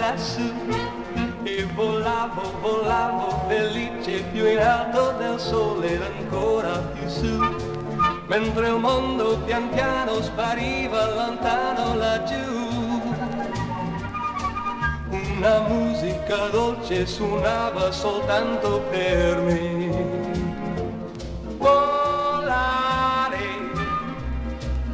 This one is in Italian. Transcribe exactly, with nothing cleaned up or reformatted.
lassù e volavo, volavo felice più in alto del sole ed ancora più su, mentre il mondo pian piano spariva lontano laggiù. Una musica dolce suonava soltanto per me.